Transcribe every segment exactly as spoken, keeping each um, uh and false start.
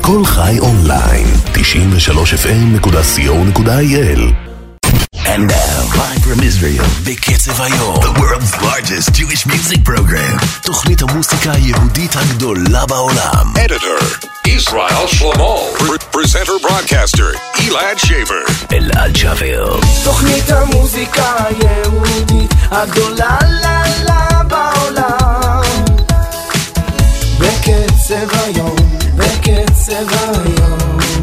בכל חי אונליין, תשעים ושלוש אף אם נקודה סי או נקודה איי אל. And now, live from Israel, בקצב היום, the world's largest Jewish music program, תוכנית המוסיקה היהודית הגדולה בעולם. Editor, Israel Shlomo. Presenter, broadcaster, Elad Shaver. אלעד שבר. תוכנית המוסיקה היהודית הגדולה לה לה בעולם. בקצב היום, בקצב היום.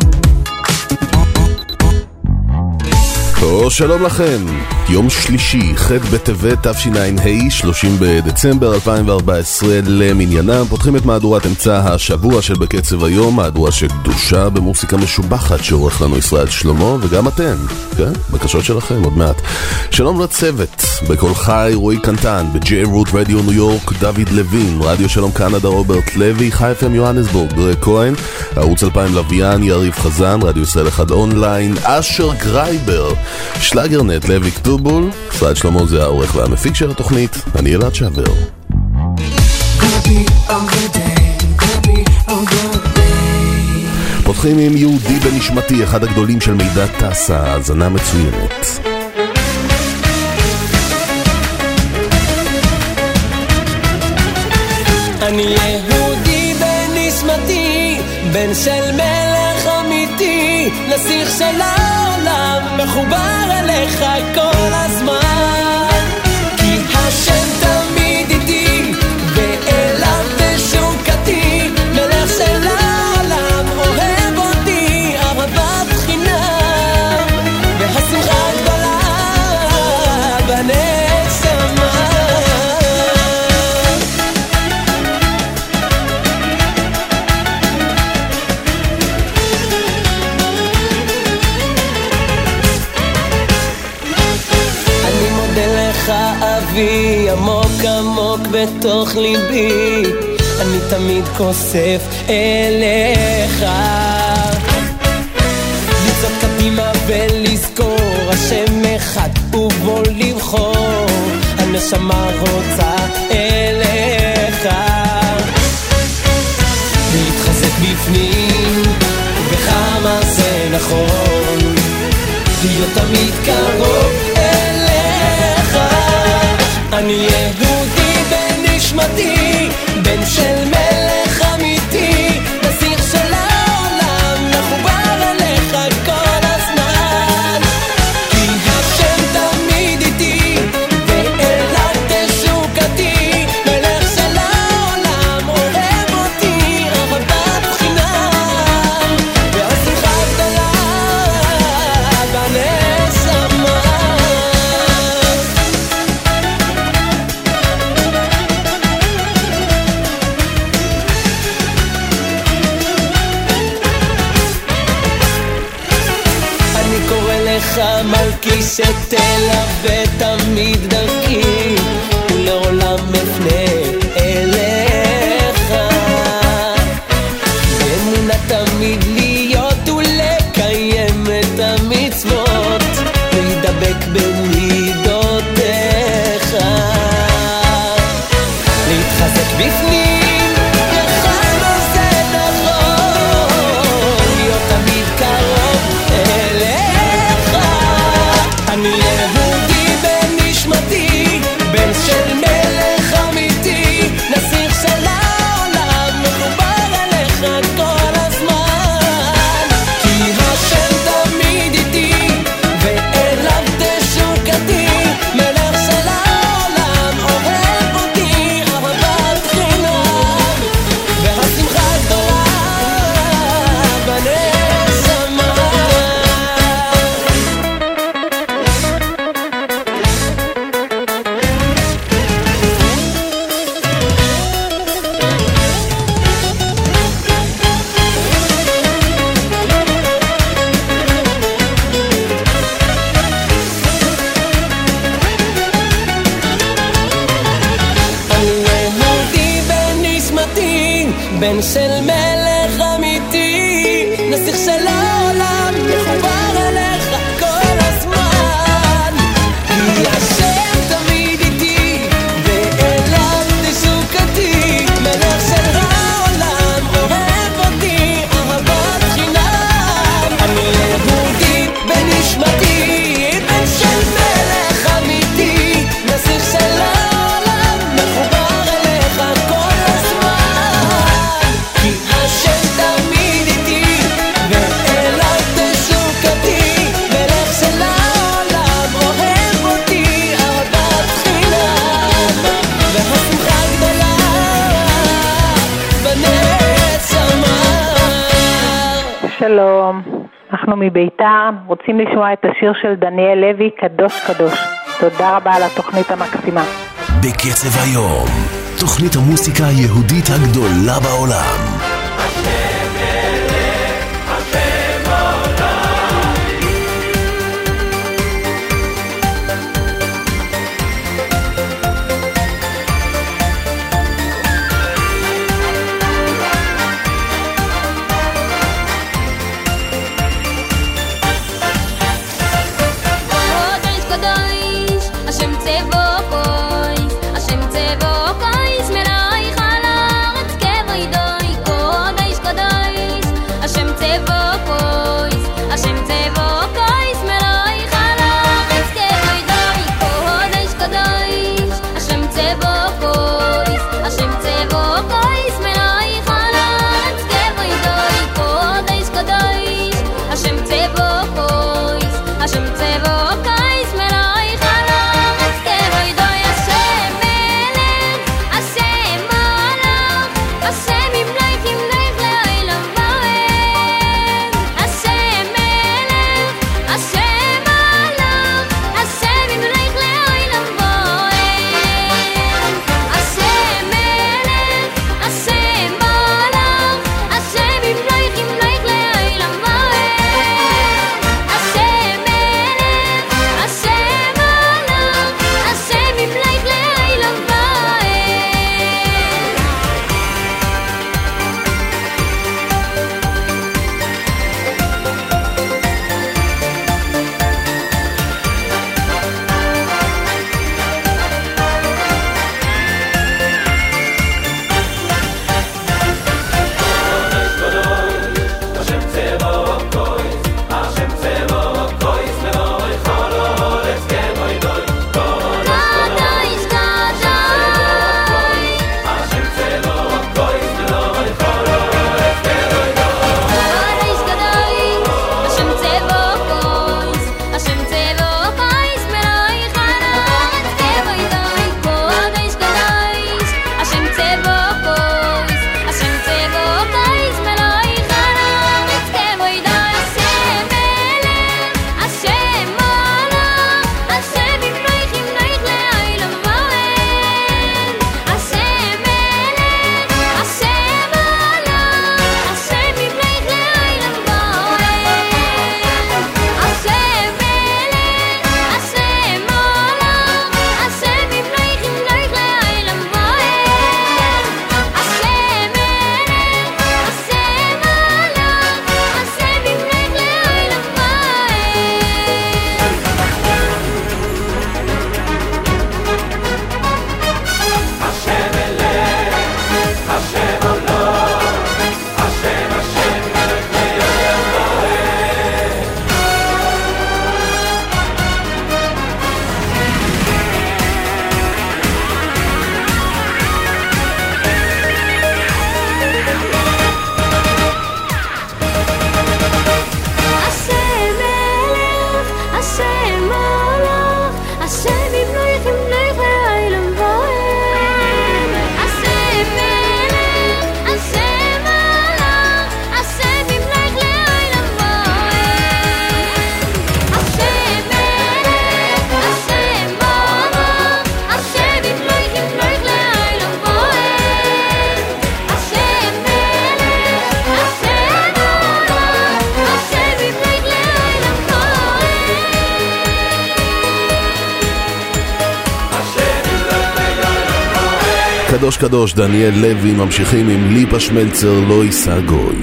או שלום לכם, יום שלישי, ח' בטבת תשע"ה, שלושים בדצמבר אלפיים וארבע עשרה למניינם. פותחים את מהדורת אמצע השבוע של בקצב היום, מהדורה שקדושה במוסיקה משובחת שעורך לנו ישראל שלמה, וגם אתם, כן? בקשות שלכם עוד מעט. שלום לצוות, בכל חי רועי קנטן, ב-ג'יי רוט רדיו ניו יורק דוד לוין, רדיו שלום קנדה רוברט לוי, חי אף אם יוהנסבורג דרק כהן, ערוץ אלפיים לוויין יריב חזן, רדיו ישראל אחד אונליין, אשר גרייבר, שלגרנט לוי כתובול, ישראל שלמה זה העורך והמפיק של התוכנית, אני אלעד שבר. פותחים עם יהודי בנשמתי, אחד הגדולים של מידע טסה, האזנה מצוינת. אני יהודי בנשמתי, בן של מלך אמיתי, נסיך של העולם, מחובר אליך כל הזמן, כי השם תמיד איתי, ואליו תשוקתי, מלך של העולם, אוהב אותי, אהבת חינם, והשמחה גדולה בנשמה. אבי עמוק עמוק בתוך ליבי, אני תמיד כוסף אליך, לצעוד קדימה ולזכור השם אחד ובו לבחור, הנשמה רוצה אליך, להתחזק בפנים ובכמה זה נכון, להיות תמיד קרוב אליך. אני יהודי בנשמתי, בן של מלך אמיתי, נסיך של העולם, מחובר אליך כל הזמן, כי השם תמיד איתי, ואליו תשוקתי, מלך של העולם, אוהב אותי, אהבת חינם, והשמחה גדולה בנשמה. מלכי שתלווה תמיד דרכי, ולעולם מפנה אליך, באמונה תמיד להיות ולקיים את המצוות, להידבק במידותיך, להתחזק בפנים וכמה זה נכון, להיות תמיד קרוב אליך. אני יהודי בנשמתי, בן של מלך אמיתי, נסיך של העולם, מחובר אליך כל הזמן, כי השם תמיד איתי, ואליו תשוקתי, מלך של העולם, אוהב אותי, אהבת חינם, והשמחה גדולה בנשמה. בן של מלך אמיתי, נסיך של העולם, מחובר אליך כל הזמן, כי השם תמיד איתי, ואליו תשוקתי, מלך של העולם, אוהב אותי, אהבה שלום, אנחנו מביתר, רוצים לשמוע את השיר של דניאל לוי, קדוש קדוש. תודה רבה על התוכנית המקסימה. בקצב היום, תוכנית המוסיקה היהודית הגדולה בעולם. קדוש קדוש, דניאל לוי, ממשיכים עם ליפה שמלצר, לא יישא גוי.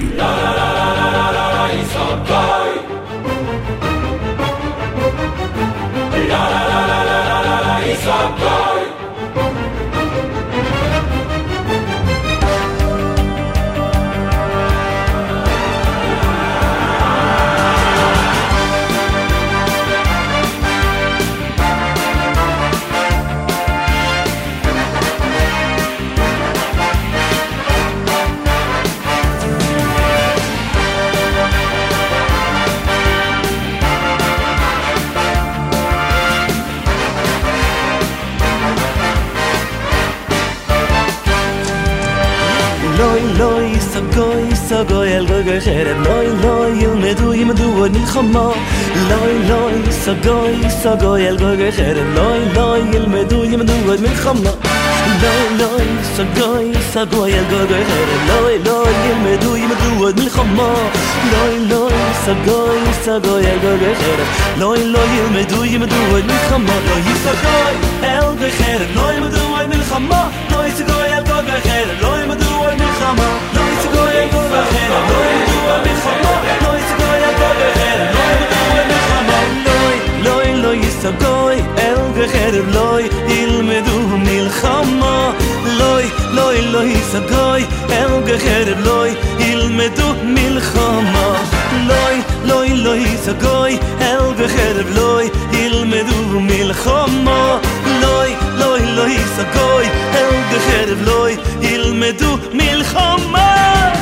לא יישא גוי, יישא גוי אל גוי חרב לוי לוי ילמדו ילמדו עוד מלחמה לוי לוי סגוי סגוי אל גוי חרב לוי לוי ילמדו ילמדו עוד מלחמה לוי לוי סגוי סגוי אל גוי חרב לוי לוי ילמדו ילמדו עוד מלחמה לוי לוי סגוי סגוי אל גוי חרב לוי לוי ילמדו ילמדו עוד מלחמה לוי סגוי אל גוי חרב לוי ילמדו עוד מלחמה לוי סגוי אל גוי חרב לוי ילמדו עוד מלחמה לוי סגוי אל גוי חרב לוי ילמדו עוד מלחמה לוי סגוי אל גוי חרב לוי ילמדו עוד מלחמה לוי לוי לוי סגוי אל גוי חרב לוי ילמדו מלחמה לוי לוי לוי סגוי אל גוי חרב לוי ילמדו מלחמה לוי לוי לוי סגוי אל גוי חרב לוי ילמדו מלחמה לוי לוי לוי סגוי אל גוי חרב לוי ילמדו מלחמה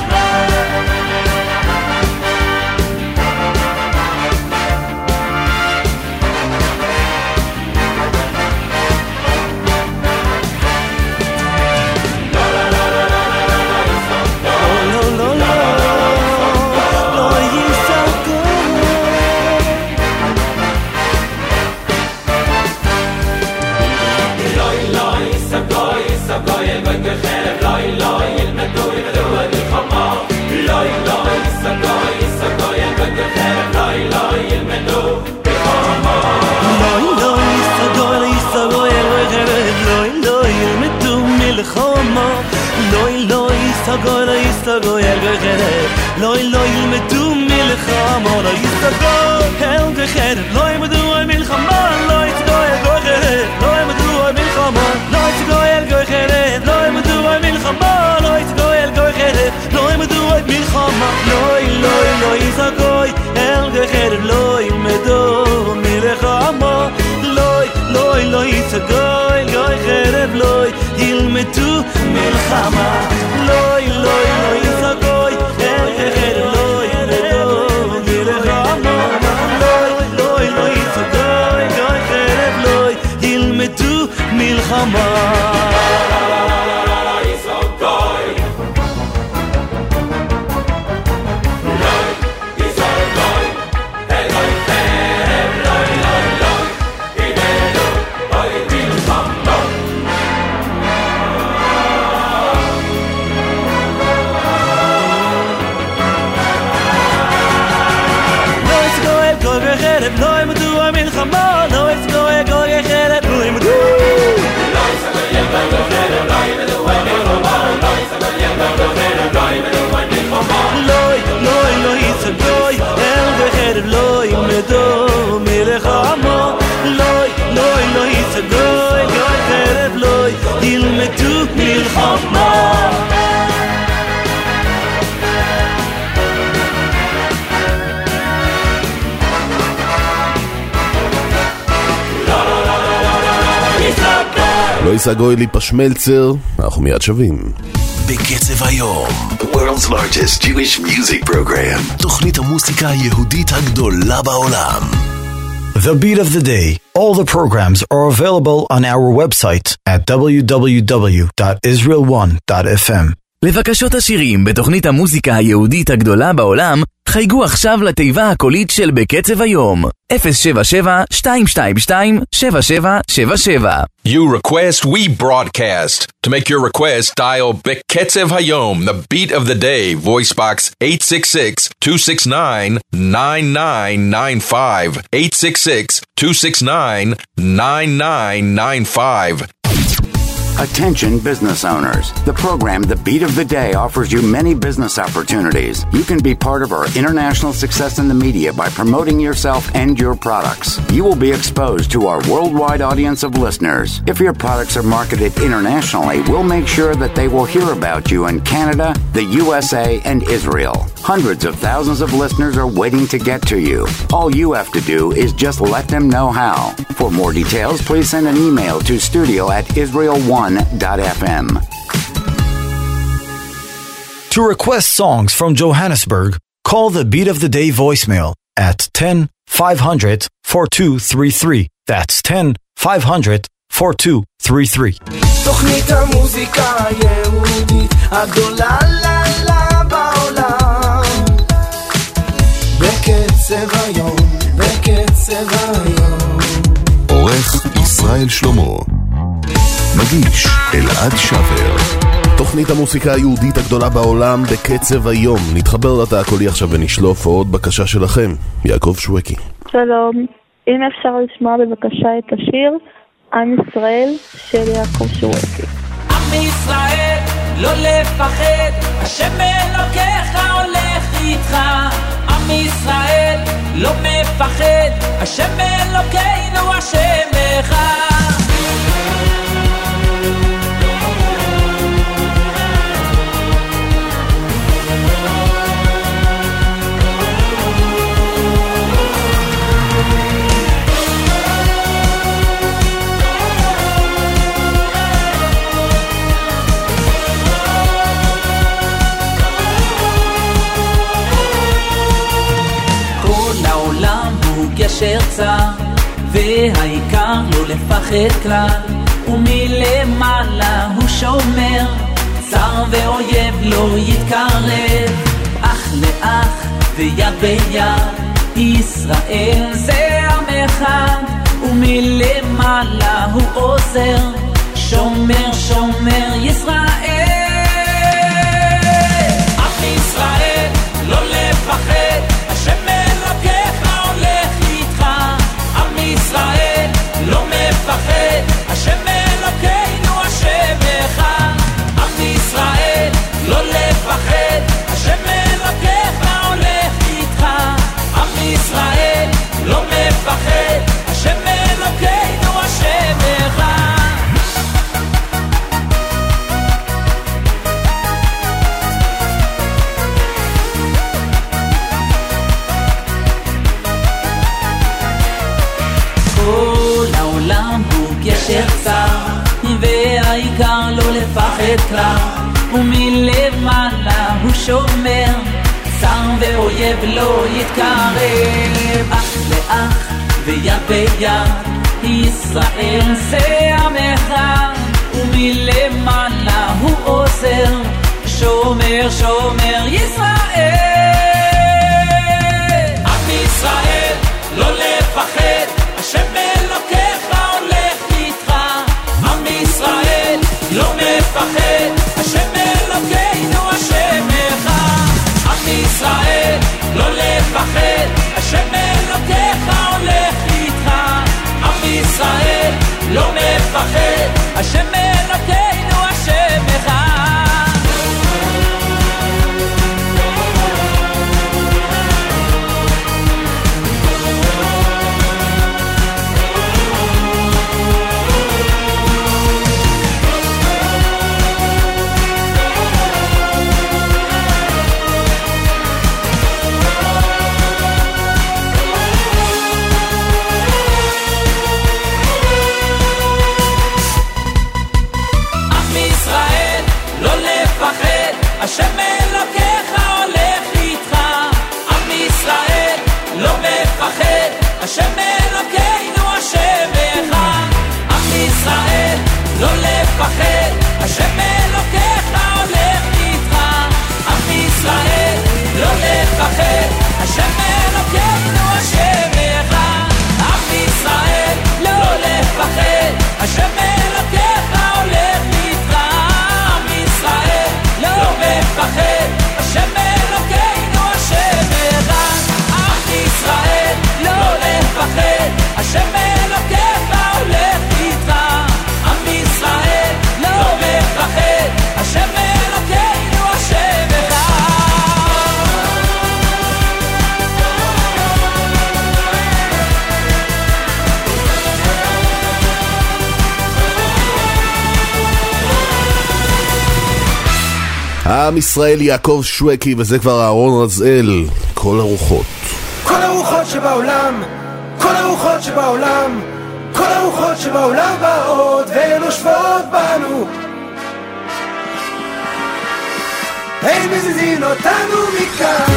לוי לוי סגוי לוי סגוי אל גוי חרב לוי לוי ילמדו מלחמה לוי סגוי אל גוי חרב לוי ילמדו על מלחמה לוי סגוי אל גוי חרב לוי ילמדו על מלחמה לוי סגוי אל גוי חרב לוי ילמדו על מלחמה לוי סגוי אל גוי חרב לוי ילמדו על מלחמה לוי לוי לוי סגוי אל גוי חרב לוי ילמדו מלחמה לוי לוי לוי סגוי גוי חרב לוי ילמדו מלחמה לוי לוי לוי סגוי אל גוי חרב לוי ילמדו מלחמה לוי לוי לוי סגוי גוי חרב לוי ילמדו מלחמה לא ימדו המלחמה לא יסגור יגור יחלת לא ימדו לא יסגור יגור יחלת לא ימדו המלחמה לא יסגור יגור יחלת לא ימדו המלחמה לא לא לא יסגור יחלת לא ימדו מלחמה לא לא לא יסגור יגור יחלת לא ילמדו מלחמה לא יישא גוי ליפש מלצר, אנחנו מיד שווים. בקצב היום, the world's largest Jewish music program, תוכנית המוסיקה היהודית הגדולה בעולם. The Beat of the Day. All the programs are available on our website at w w w dot israel one dot f m. לבקשות השירים בתוכנית המוזיקה היהודית הגדולה בעולם, חייגו עכשיו לתיבה הקולית של בקצב היום, אפס שבע שבע שתיים שתיים שתיים שבע שבע שבע שבע. You request, we broadcast. To make your request, dial Beketzev Hayom, the beat of the day, voice box eight six six, two six nine, nine nine nine five, eight six six, two six nine, nine nine nine five. Attention business owners. The program The Beat of the Day offers you many business opportunities. You can be part of our international success in the media by promoting yourself and your products. You will be exposed to our worldwide audience of listeners. If your products are marketed internationally, we'll make sure that they will hear about you in Canada, the U S A, and Israel. Hundreds of thousands of listeners are waiting to get to you. All you have to do is just let them know how. For more details, please send an email to studio at israel one dot f m. To request songs from Johannesburg, call the Beat of the Day voicemail at ten five hundred forty-two thirty-three. That's ten five hundred forty-two thirty-three. תוכנית המוזיקה היהודית הגדולה לה לה בעולם אלעד שבר. תוכנית המוסיקה היהודית הגדולה בעולם בקצב היום. נתחבר לתא הקולי עכשיו ונשלוף עוד בקשה שלכם. יעקב שווקי. שלום, אם אפשר לשמוע בבקשה את השיר עם ישראל של יעקב שווקי. עם ישראל לא לפחד, השם אלוקיך הולך איתך. עם ישראל לא מפחד, השם אלוקינו השם אחד. גשר צר, והעיקר לא לפחד כלל, ומלמעלה הוא שומר, צר ואויב לא יתקרב, אח לאח ויד ביד, ישראל זה עם אחד, ומלמעלה הוא עוזר, שומר שומר ישראל. עם ישראל לא לפחד, השם ישראל לא מפחד, השם אלוקינו השם אחד. עם ישראל לא לפחד, השם אלוקיך הולך איתך. עם ישראל לא מפחד, השם אלוקינו השם אחד. גשר צר, והעיקר לא לפחד כלל, ומלמעלה הוא שומר, צר ואויב לא יתקרב, אח לאח ויד ביד, ישראל זה עם אחד, ומלמעלה הוא עוזר, שומר שומר ישראל. עם ישראל לא לפחד, השם אלוקיך לא מפחד, השם אלוקינו השם אחד. עם ישראל לא לפחד, השם אלוקיך הולך איתך. עם ישראל לא מפחד, השם אלוקינו השם אחד. השם אלוקיך הולך איתך. עם ישראל לא מפחד, השם אלוקינו השם אחד. עם ישראל לא לפחד, השם אלוקיך הולך איתך. עם ישראל לא לפחד, השם אלוקינו השם אחד. עם ישראל לא לפחד, השם אלוקיך הולך איתך. עם ישראל לא מפחד, השם אלוקינו השם אחד. עם ישראל לא לפחד, השם אלוקיך הולך איתך. עם ישראל לא מפחד, השם אלוקינו השם אחד. עם ישראל יעקב שווקי, וזה כבר אהרון רזאל. כל הרוחות, כל הרוחות שבעולם, כל הרוחות שבעולם, כל הרוחות שבעולם באות ונושבות בנו, הם מזיזים אותנו מכאן.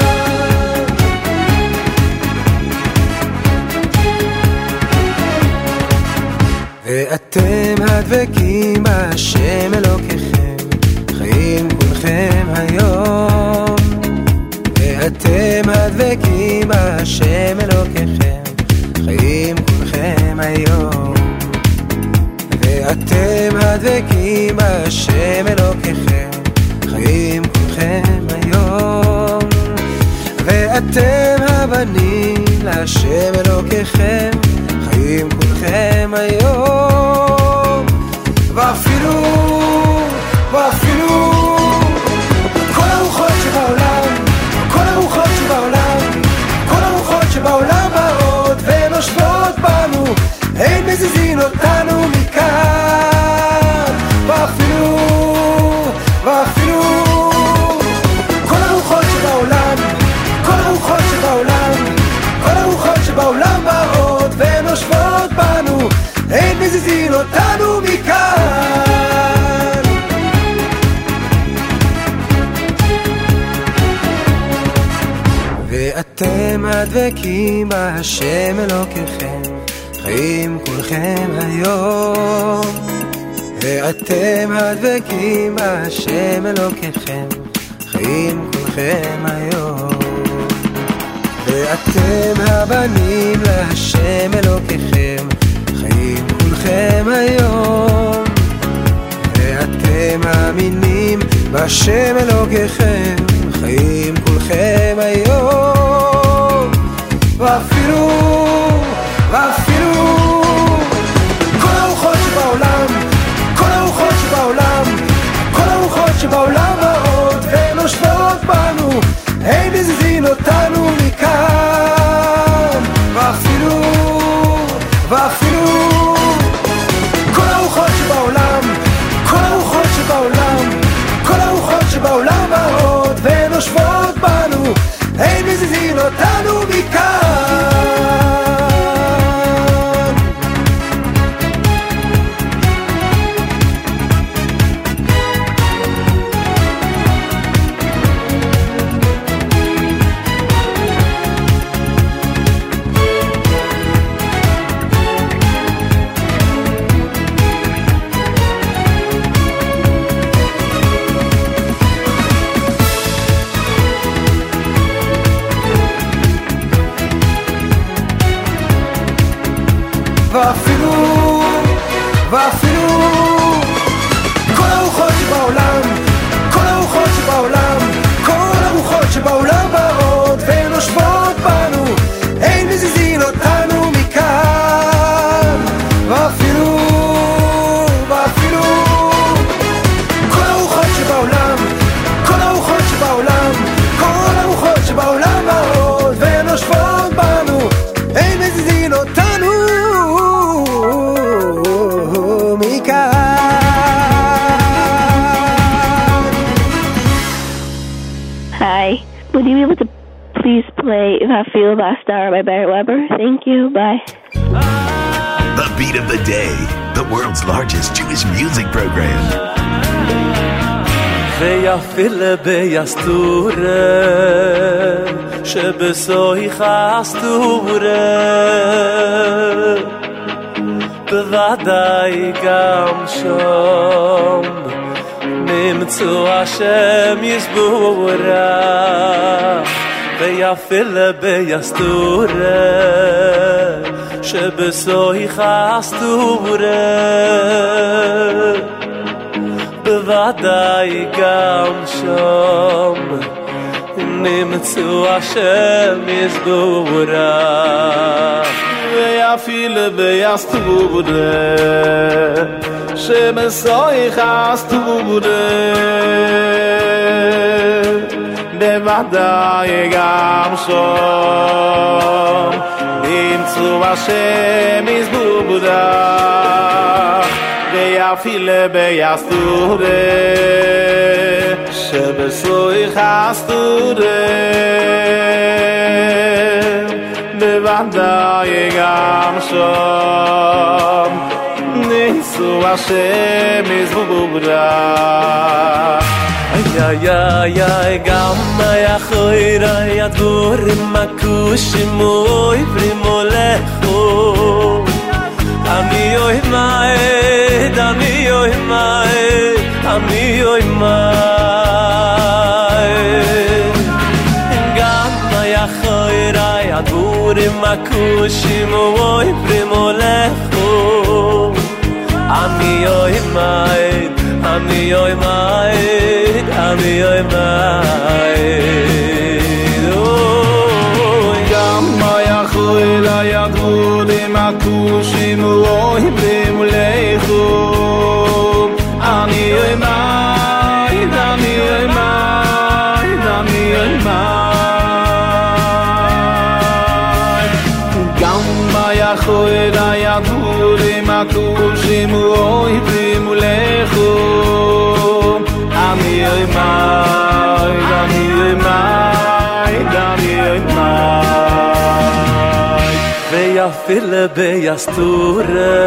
ואתם הדבקים בהשם אלוקיכם, חיים כולכם היום. ואתם הדבקים בהשם אלוקיכם, חיים כולכם היום. ואתם הדבקים בהשם אלוקיכם, חיים כולכם היום. ואתם הבנים להשם אלוקיכם, חיים כולכם היום. ואפילו, ואפילו כל הרוחות שבעולם, כל הרוחות שבעולם, כל הרוחות שבעולם באות ונושבות בנו, אין מזיזין אותנו מכאן. ואפילו, ואפילו כל הרוחות שבעולם, כל הרוחות שבעולם, כל הרוחות שבעולם באות ונושבות בנו, אין מזיזין אותנו מכאן. ואתם הדבקים בהשם אלוקיכם, חיים כולכם היום. ואתם הדבקים בהשם אלוקיכם, חיים כולכם היום. ואתם הבנים להשם אלוקיכם, חיים כולכם היום. ואתם המינים בהשם אלוקיכם, חיים כולכם היום. ואפילו, ואפילו כל הרוחות שבעולם, כל הרוחות שבעולם, כל הרוחות שבעולם באות ונושבות בנו, אין מזיזין אותנו מכאן. ואפילו, ואפילו כל הרוחות שבעולם, כל הרוחות שבעולם, כל הרוחות שבעולם באות ונושבות בנו, אין מזיזין אותנו מכאן. ואפילו, ואפילו כל הרוחות שבעולם, כל הרוחות שבעולם, כל הרוחות שבעולם באות ונושבות בנו, אין מזיזין אותנו מכאן. ואפילו, ואפילו כל הרוחות שבעולם, כל הרוחות שבעולם, כל הרוחות שבעולם באות ונושבות בנו, אין מזיזין אותנו Hi, would you be able to please play If I Feel by Star by Barry Weber? Thank you, bye. The Beat of the Day, the world's largest Jewish music program. ויפיל ביסטורה שבסויך אסטורה בוודאי גם שם נמצאו השם יסבורה. ויפיל ביסטורה שבסויך אסטורה בוודאי גם שם נמצאו השם יסבורה. ויפיל ביסטורה שבסויך אסטורה בוודאי גם שם נמצאו השם יסבורה. ויפיל ביסטורה שבסויך אסטורה בוודאי גם שם נמצאו השם יסבורה. איי איי איי גם היה חוירה ידבורים מקושים אוי פרימולכו אני אוי מאד אני אוי מאד אני אוי מאד גם היה חוירה ידבורים מקושים אוי פרימולכו אני אוי מיין, אני אוי מיין, אני אוי מיין. גם מה יכול הידעו למקושים לא יבלים ולכו אני אוי מיין, אני אוי מיין, אני אוי מיין. גם מה יכול הידעו למקושים לא יבלים ולכו אני אוי מיין, אני אוי מיין, אני אוי מיין. ויפיל ביסטורה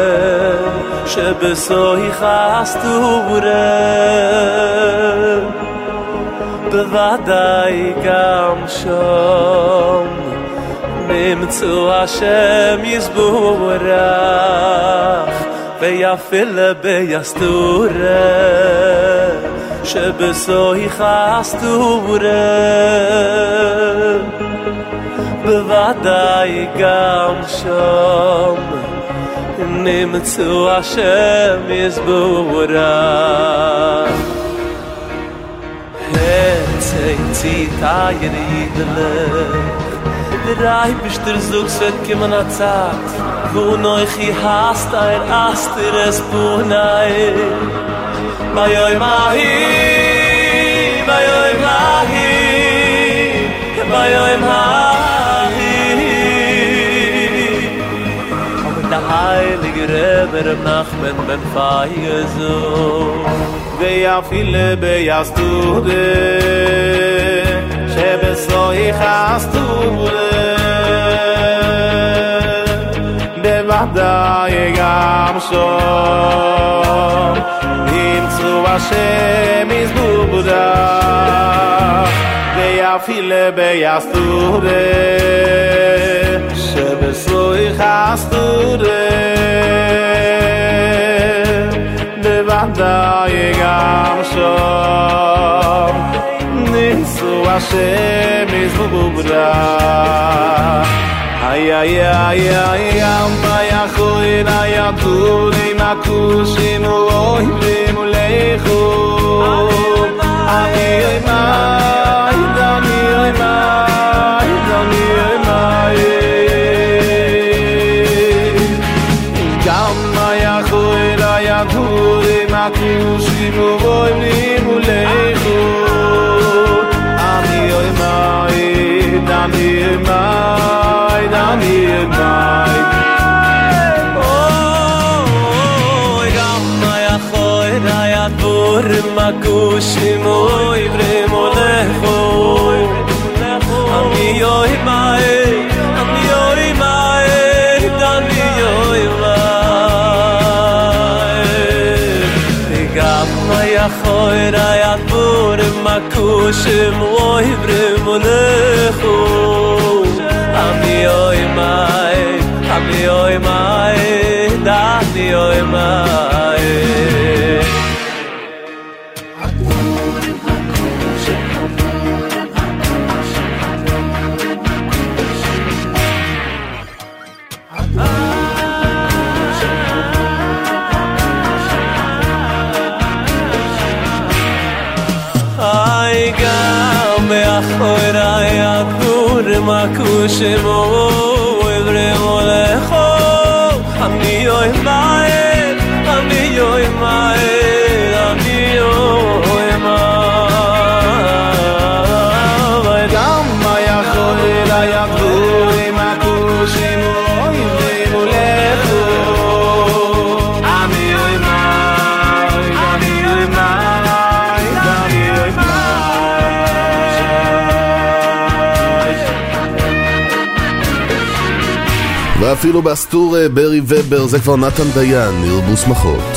שבסויך אסטורה בוודאי גם שם נמצאו השם יזבורך ויפיל ביסטורה שבסויך אסטורה בוודאי גם שם נמצאו השם יזבורך. Hetzei zita yedidlech Drei bist der Zugset kiemen a Zat Wo noichi hast ein Asteres Punai Bayoi mahi Bayoi mahi Bayoi mahi Aber der heilige Rebbe Reb Nachman ben Faigezo ויפיל ביסטודה שבסויך אסטודה בוודאי גם שם נמצאו השם יזבורך ויפיל ביסטודה שבסויך אסטודה בוודאי גם שם נמצאו השם יזבורך. איי איי איי איי מה יכול הידעו למקושים לא יבלים ולכו אני אוי מיין, אני אוי מיין, אני אוי מיין. גם מה יכול הידעו למקושים לא יבלים ולכו אני אוי מיין, אני אוי מיין, אני אוי מיין. אוי גם מה יכול הידעו למקושים לא יבלים ולכו אני אוי מיין, אני אוי מיין, אני אוי מיין. גם מה יכול הידעו למקושים לא יבלים ולכו אני אוי מיין, אני אוי מיין, אני אוי מיין. איי גם מאחורי הידעו למקושים לא יבלים ולכו אני אוי מיין, אני אוי מיין, אני אוי מיין. גם מה יכול הידעו למקושים לא יבלים ולכו אני אוי מיין, אני אוי מיין, אני אוי מיין. ואפילו באסטור ברי ובר זה כבר נתן דיין, ירבו שמחות.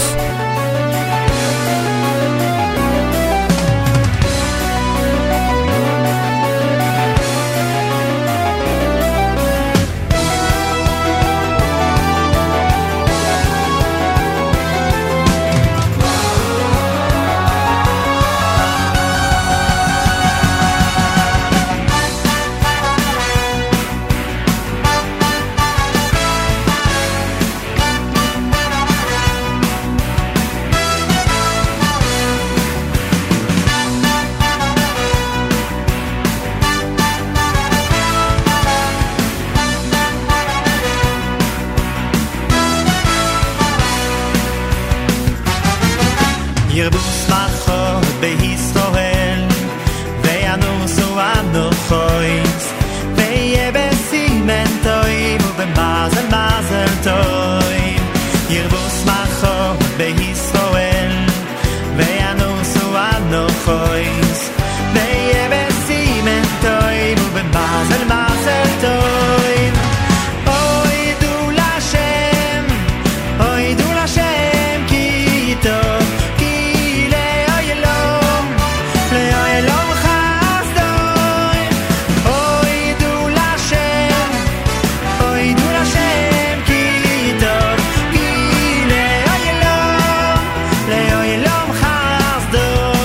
ירבו שמחות בישראל וינוסו אנוכויס ויהיה בסימן טועים ובמזל מזל טועים ירבו שמחות בישראל וינוסו אנוכויס ויהיה בסימן טועים ובמזל מזל טועים אוי דו לשם אוי דו לשם כי טוב כי לאוי אלום לאוי אלום חסדוי אוי דו לשם אוי דו לשם כי טוב כי לאוי אלום לאוי אלום חסדוי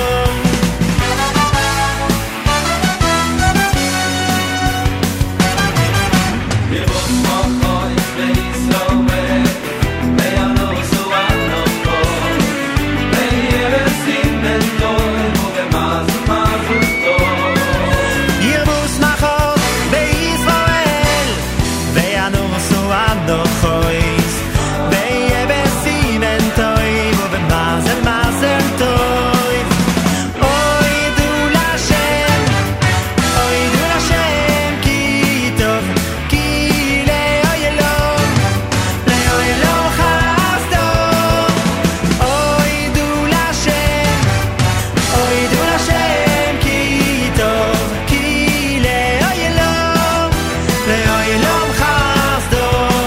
ירבו שמחות בישראל וינוסו אנוכויס ויהיה בסימן טועים ובמזל מזל טוב אוי דו לשם אוי דו לשם כי טוב כי לאוי אלום לאוי אלום חסדו אוי דו לשם אוי דו לשם כי טוב כי לאוי אלום לאוי אלום חסדו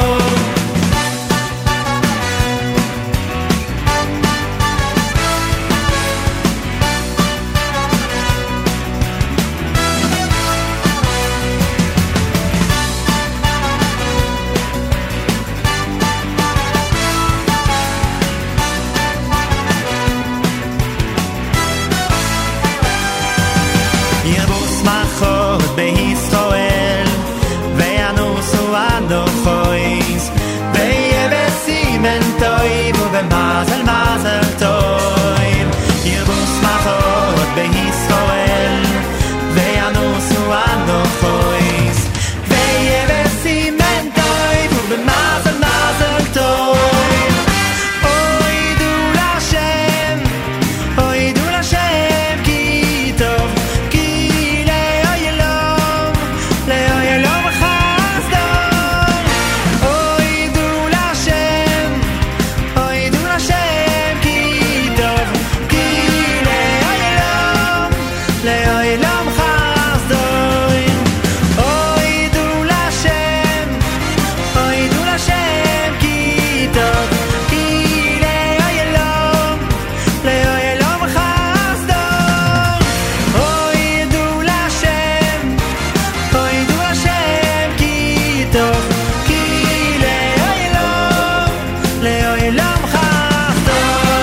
ירבו שמחות בישראל וינוסו אנוכויס ויהיה בסימן טועים ובמזל מזל טועים ירבו שמחות בישראל וינוסו אנוכויס ויהיה בסימן טועים ובמזל מזל טועים אוי דו לשם אוי דו לשם כי טוב כי לאוי אלום לאוי אלום חסדוי אוי דו לשם אוי דו לשם כי טוב כי לאוי אלום לאוי אלום חסדוי אוי דו לשם אוי דו לשם כי טוב כי לאוי אלום לאוי אלום חסדוי אוי דו לשם אוי דו לשם כי טוב כי לאוי אלום לאוי אלום חסדוי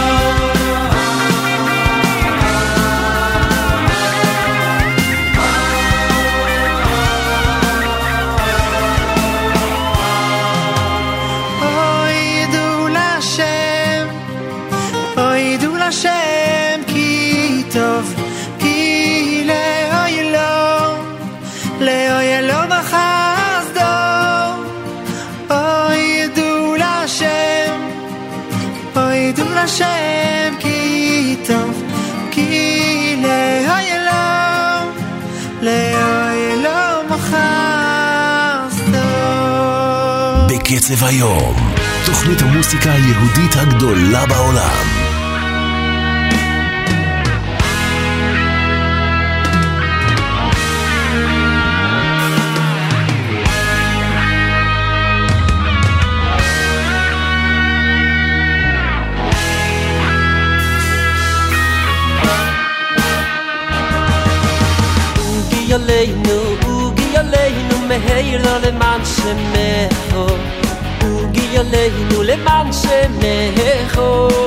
אוי דו לשם אוי דו לשם כי טוב כי לאוי אלום לאוי אלום חסדו אוי דו לשם אוי דו לשם כי טוב כי לאוי אלום לאוי אלום חסדו בקצב היום, תוכנית המוסיקה היהודית הגדולה בעולם. Ugi Aleinu, Ugi Aleinu, meheir lo leman shemecho Ugi Aleinu, leman shemecho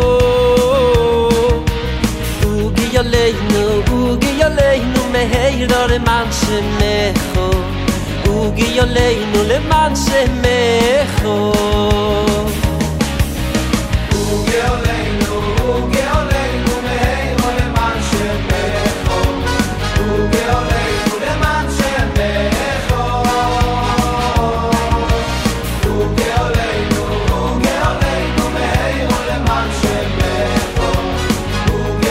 Ugi Aleinu, Ugi Aleinu, meheir lo leman shemecho Ugi Aleinu, leman shemecho Ugi Aleinu, Ugi Aleinu, meheir lo leman shemecho Ugi Aleinu, leman shemecho Ugi Aleinu, Ugi Aleinu, meheir lo leman shemecho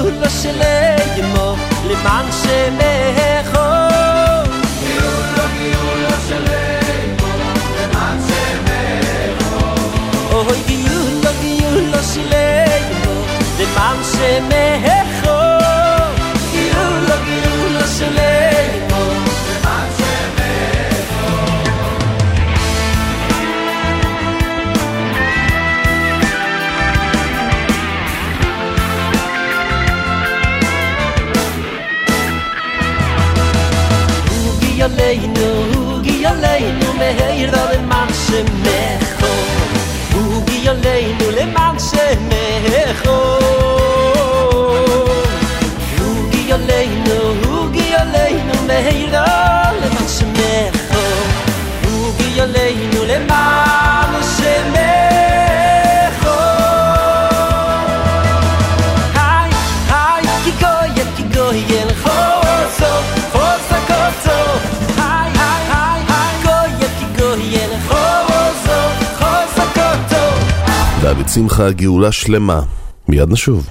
גאולה שלנו למען שמך גאולה גאולה שלנו למען שמך אוי גאולה גאולה שלנו למען שמך גאולה גאולה שלנו למען שמך הוגי עלינו הוגי עלינו מהיר למען שמך הוגי עלינו למען שמך הוגי עלינו הוגי עלינו מהיר למען שמך הוגי עלינו למען שמך היי היי כי גויה כי גויה לחוסו חוסה קוצו היי היי היי היי גויה כי גויה לחוסו חוסה קוצו דוד שמחה, גאולה שלמה. מיד נשוב.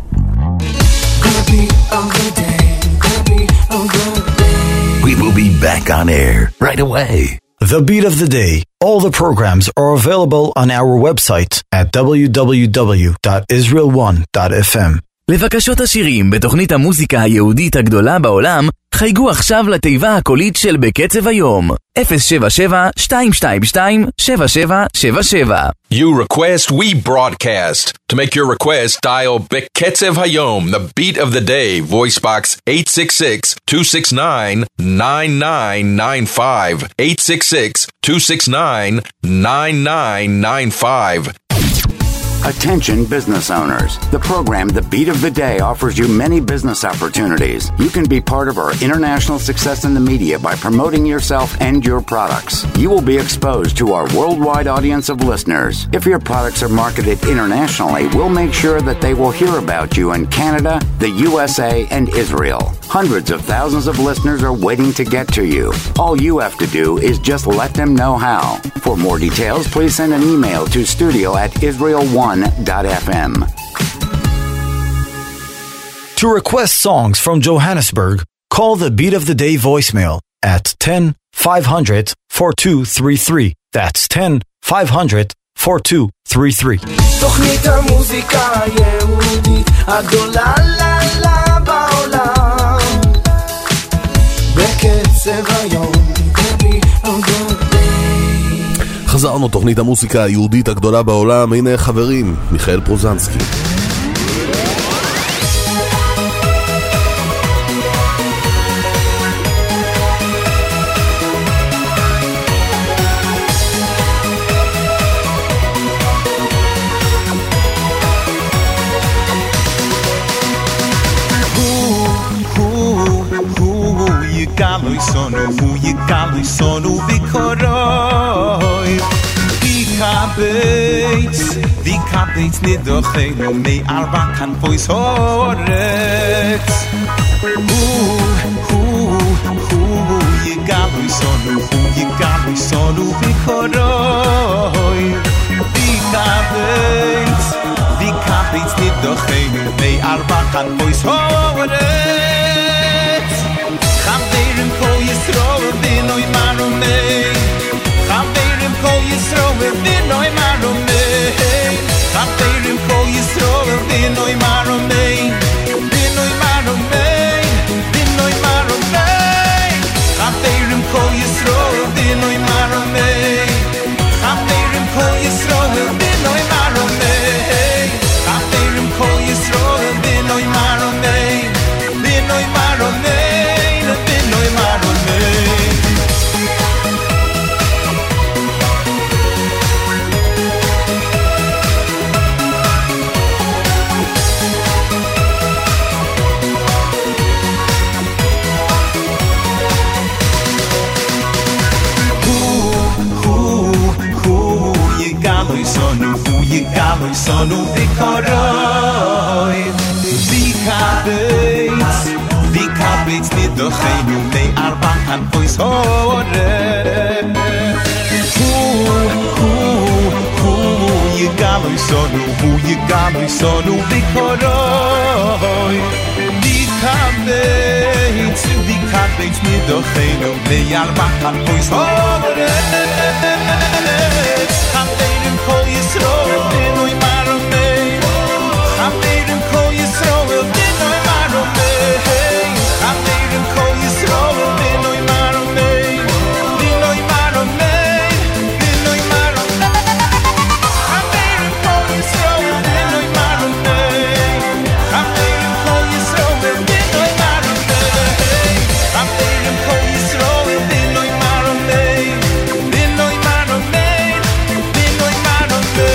We will be back on air right away. The Beat of the Day. All the programs are available on our website at w w w dot israel one dot f m. לבקשות השירים בתוכנית המוזיקה היהודית הגדולה בעולם, חייגו עכשיו לתיבה הקולית של בקצב היום. אפס שבע שבע שתיים שתיים שתיים שבע שבע שבע שבע. You request, we broadcast. To make your request, dial Beketzev Hayom, the beat of the day, voice box eight six six, two six nine, nine nine nine five, eight six six, two six nine, nine nine nine five. Attention business owners. The program The Beat of the Day offers you many business opportunities. You can be part of our international success in the media by promoting yourself and your products. You will be exposed to our worldwide audience of listeners. If your products are marketed internationally, we'll make sure that they will hear about you in Canada, the U S A, and Israel. Hundreds of thousands of listeners are waiting to get to you. All you have to do is just let them know how. For more details, please send an email to studio at israel one dot f m. To request songs from Johannesburg, call the Beat of the Day voicemail at ten five hundred four two three three. That's ten five hundred four two three three. תוכנית המוזיקה היהודית הגדולה לה לה בעולם בקצב היום. חזרנו, תוכנית המוסיקה היהודית הגדולה בעולם. הנה חברים, מיכאל פרוזנסקי. Galoi sonu hu ye galoi sonu vikoroi vikabets vikabets nidochenu me arba kan pois horets hu hu hu ye galoi sonu hu ye galoi sonu vikoroi vikabets vikabets nidochenu me arba kan pois horets Chaverim kol Yisroel v'noi maromei Chaverim kol Yisroel v'noi maromei Chaverim kol Yisroel v'noi maromei V'noi maromei V'noi maromei Chaverim kol Yisroel v'noi maromei Chaverim kol Yisroel v'noi maromei Chaverim kol Yisroel v'noi maromei V'noi maromei Galoi sonu vikoroi vikabets vikabets nidochenu me arba kan pois hore hu hu hu יגלוי סונו, הוא יגלוי סונו בקורוי. דיקאבייט, דיקאבייט מדוכנו, לירבחן פויס הורץ. חברים כל ישרוד, דינוי מרומי. חברים כל ישרוד, דינוי מרומי. חברים כל ישרוד, דינוי מרומי. דינוי מרומי, דינוי מרומי. חברים כל ישרוד, דינוי מרומי. חברים כל ישרוד, דינוי מרומי. חברים כל ישרוד, דינוי מרומי. דינוי מרומי, דינוי מרומי.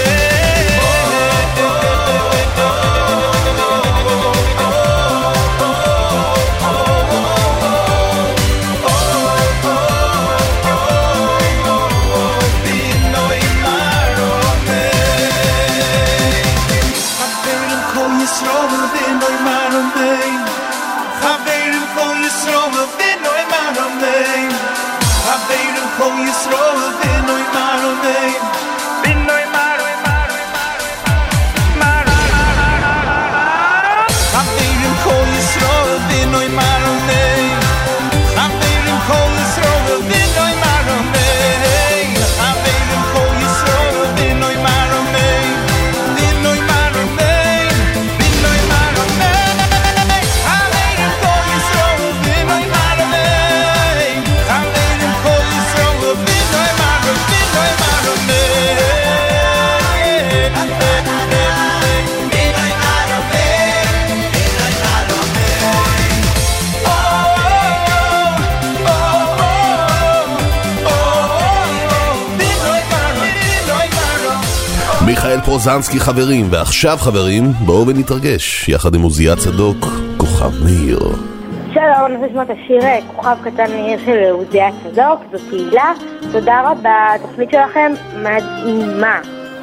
מיכאל פרוזנסקי חברים, ועכשיו חברים, בואו ונתרגש, יחד עם עוזיה צדוק, כוכב מאיר. שלום, אני רוצה לשמוע את השיר כוכב קטן מאיר של עוזיה צדוק, זאת תהילה, תודה רבה, התוכנית שלכם מדהימה.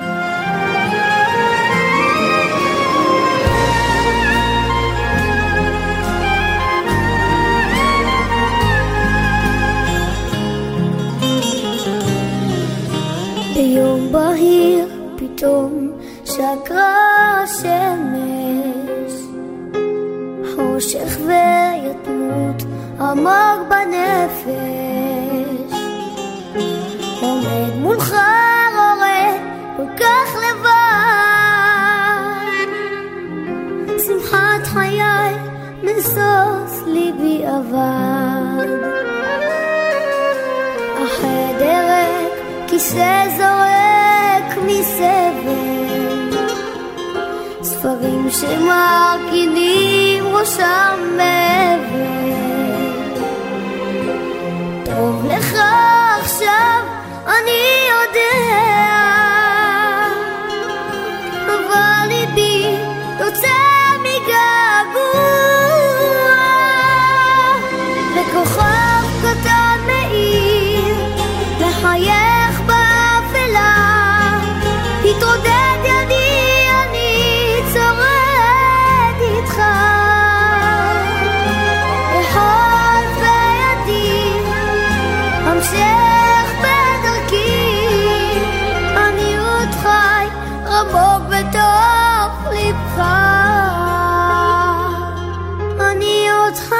ביום בהיר פתאום שקרה השמש, חושך ויתמות עמוק בנפש, עומד מולך רואה כל כך לבד, שמחת חיי משוש ליבי אבד, החדר ריק, כיסא זורק מסבל, ספרים שמרכינים ראשם מעבר, טוב לך עכשיו אני יודע, אבל ליבי יוצא מגעגוע, וכוכב קטן מאיר לחייך באפלה, התרודד ידי אני צורד איתך, יכול בידי המשך בדרכי, אני עוד חי רמוק בתוך לבך, אני עוד חי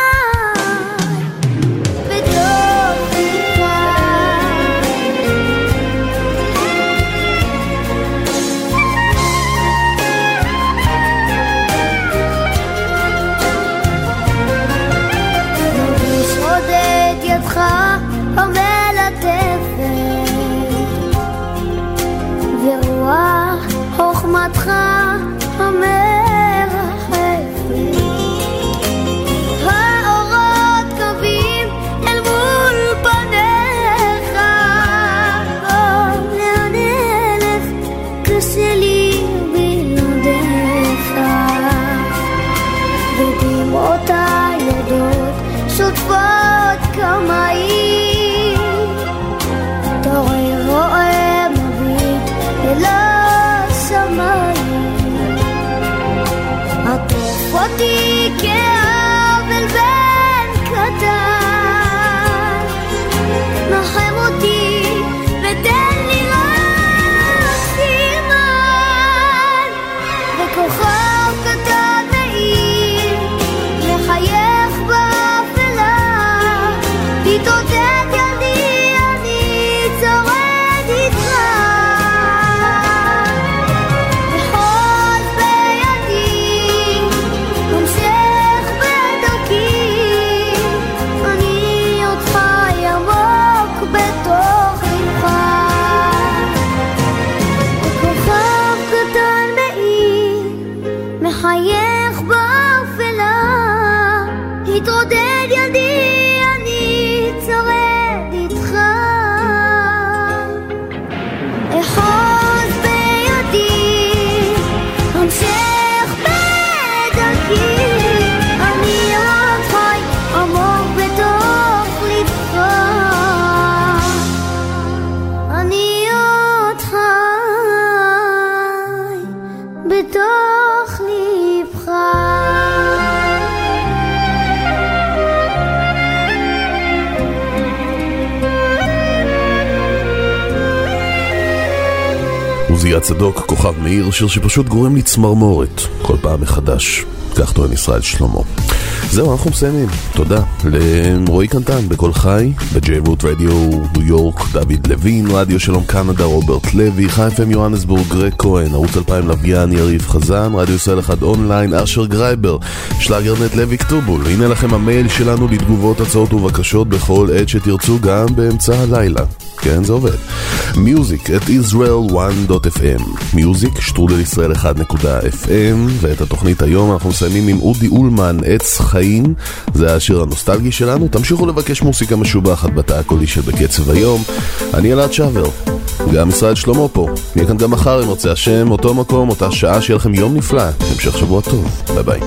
ורוח חוכמתך המרחפת, האורות קווים אל מול פניך, לאן אלך קשה לי בלעדיך, ודמעותיי יודעות שוטפות כמים, תורי רואה מביט אל השמיים, עטוף אותי כאבל בן קטן, נחם אותי ותן לי רק סימן. תתרודד ילדי, אני צורד איתך. אחוז בידי, המשך בדרכי, אני עוד חי עמוק בתוך לבך. אני עוד חי בתוך לבך. עוזיה צדוק, כוכב מאיר, שיר שפשוט גורם לי צמרמורת כל פעם מחדש. כך טוען ישראל שלמה. זהו, אנחנו מסיימים. תודה לרועי קנטן בכל חי, בג'יי רוט רדיו ניו יורק, דוד לוין, רדיו שלום קנדה, רוברט לוי, חי אף אם יוהנסבורג, גרג כהן, ערוץ אלפיים לוויין, יריב חזן, רדיו ישראל אחד אונליין, אשר גרייבר, שלאגרנט לוי כתובול. הנה לכם המייל שלנו לתגובות, הצעות ובקשות בכל עת שתרצו, גם באמצע הלילה. כן, זה עובד. music at israel one dot f m music שטרודל ישראל אחד נקודה f m. ואת התוכנית היום אנחנו מסיימים עם אודי אולמן, עץ חיים. זה השיר הנוסטלגי שלנו. תמשיכו לבקש מוסיקה משובחת בתא הקולי של בקצב היום. אני אלעד שבר, גם ישראל שלמה פה. נהיה כאן גם מחר אם רוצה השם, אותו מקום, אותה שעה. שיהיה לכם יום נפלא, המשך שבוע טוב, ביי ביי.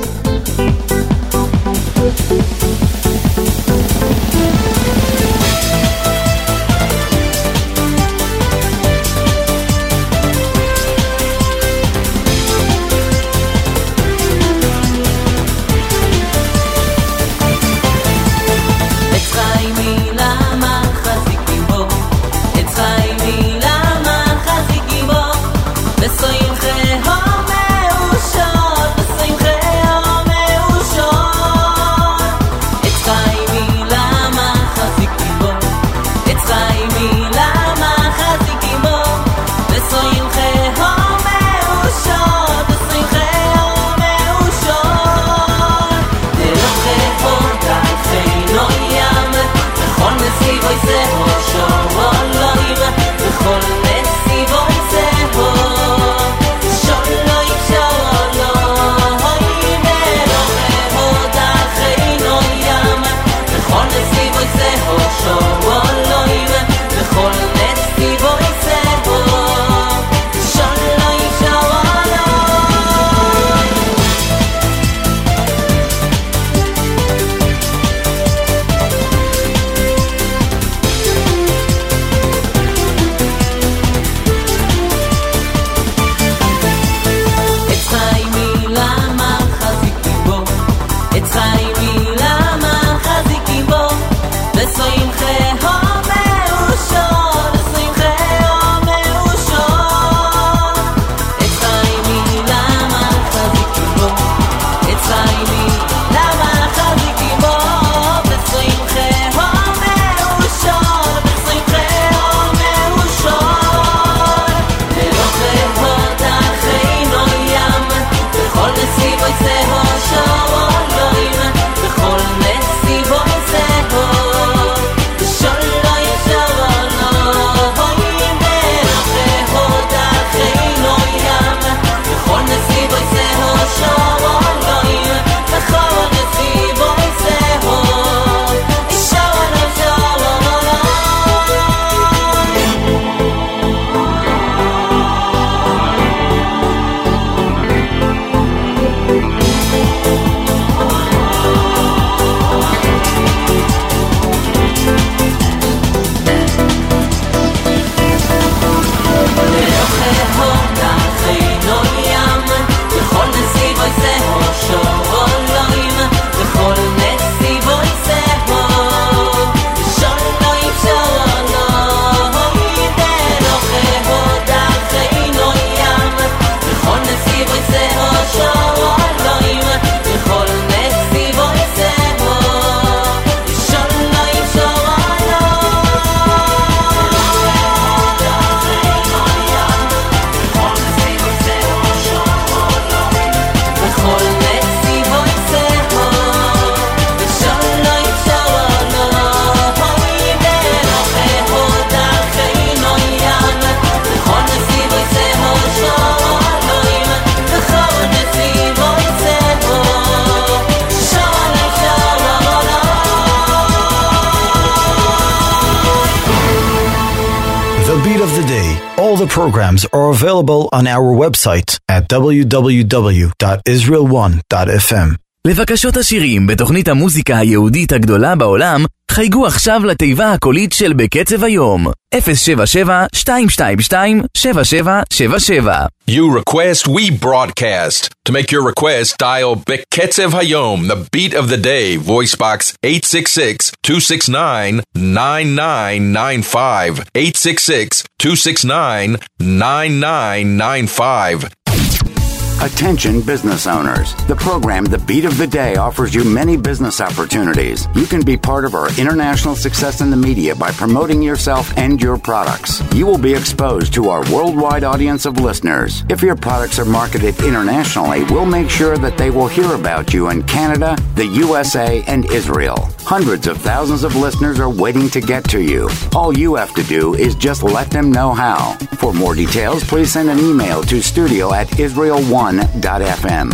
All the programs are available on our website at w w w dot israel one dot f m. לבקשות השירים בתוכנית המוזיקה היהודית הגדולה בעולם, חייגו עכשיו לתיבה הקולית של בקצב היום, אפס שבע שבע שתיים שתיים שתיים שבע שבע שבע שבע. You request, we broadcast. To make your request, dial Beketzev Hayom, the beat of the day, voice box eight six six, two six nine, nine nine nine five, eight six six, two six nine, nine nine nine five. Attention business owners. The program The Beat of the Day offers you many business opportunities. You can be part of our international success in the media by promoting yourself and your products. You will be exposed to our worldwide audience of listeners. If your products are marketed internationally, we'll make sure that they will hear about you in Canada, the U S A, and Israel. Hundreds of thousands of listeners are waiting to get to you. All you have to do is just let them know how. For more details, please send an email to studio at israel one dot f m.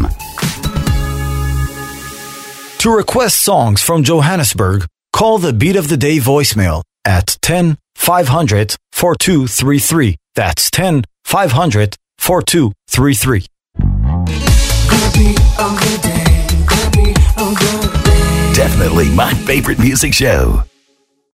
To request songs from Johannesburg, call the Beat of the Day voicemail at ten five hundred four two three three. That's ten five hundred four two three three. Definitely my favorite music show.